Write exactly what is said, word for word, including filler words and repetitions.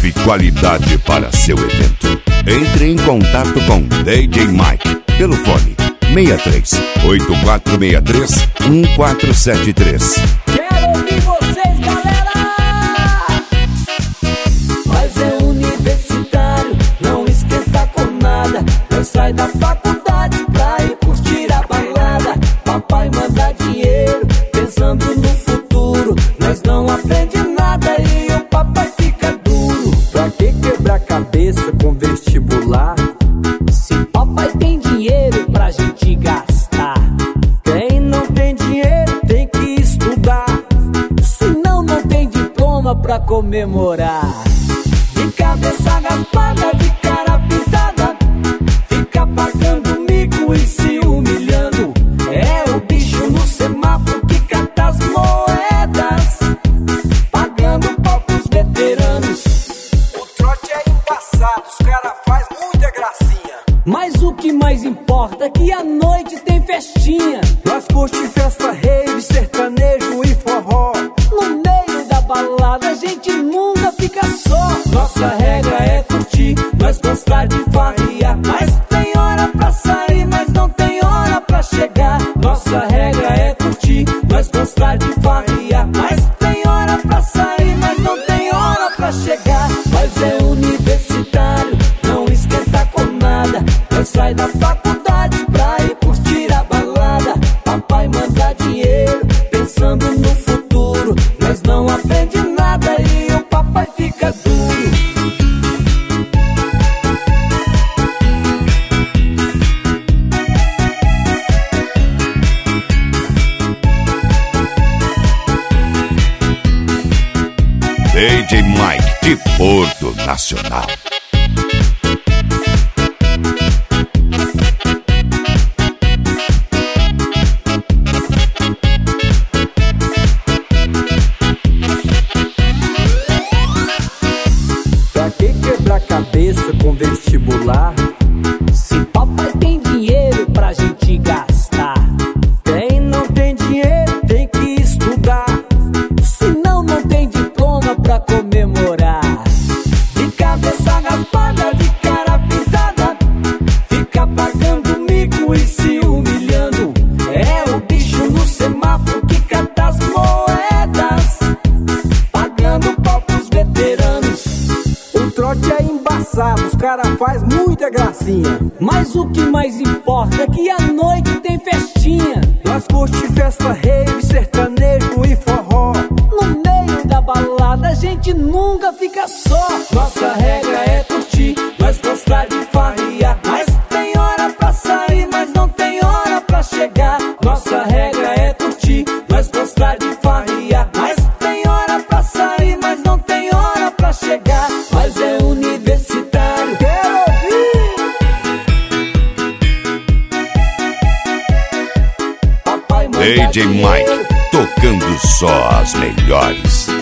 leve qualidade para seu evento. Entre em contato com D J Mike pelo fone seis três oito quatro seis três um quatro sete três. Quero ouvir vocês, galera! Mas é universitário, não esquenta com nada. Não sai da faculdade pra ir curtir a balada. Papai manda dinheiro, pensando no futuro. Nós não aprende nada e o papai fica duro. Pra que quebrar cabeça com vestibular? Se papai tem dinheiro pra gente gastar. Quem não tem dinheiro tem que estudar. Senão não tem diploma pra comemorar. De cabeça raspada, de cara pintada, fica pagando mico e se humilhando. É o bicho no semáforo que cata as moedas, pagando pau pros veteranos. O trote é embaçado, os cara faz muita gracinha. Mas o que mais importa é que a noite tem festinha. Nós curte festa, rave, sertanejo e forró. No meio da balada a gente nunca fica só. Nossa regra é curtir, nós gostar de farriar. Mas tem hora pra sair, mas não tem hora pra chegar. Nossa regra é curtir, nós gostar de farriar. Mas tem hora pra sair, mas não tem hora pra chegar. Mas é universitário, não esquenta com nada. Nós sai da faculdade pra ir curtir a balada. Papai manda dinheiro, pensando no futuro. Nós não aprende nada e o papai fica duro. D J Mike de Porto Nacional. Pra que quebrar cabeça com vestibular? Se papai tem dinheiro pra gente gastar. Quem não tem dinheiro tem que estudar. Senão não tem diploma pra comemorar. De cabeça raspada, de cara pintada, fica pagando mico e se humilhando. É o bicho no semáforo que cata as moedas, pagando pau pros veteranos. O trote é embaçado, os cara faz muita gracinha. Mas o que mais importa é que a noite tem festinha. Nós curte festa, rave, sertanejo e forró. No meio da balada a gente nunca fica só. Nossa regra é curtir, nós gostar de farriar. Mas tem hora pra sair, mas não tem hora pra chegar. Nossa regra é curtir, nós gostar de farriar. Mas tem hora pra sair, mas não tem hora pra chegar. Mas é universitário, Quero ouvir! papai manda D J dinheiro. Mike tocando só as melhores.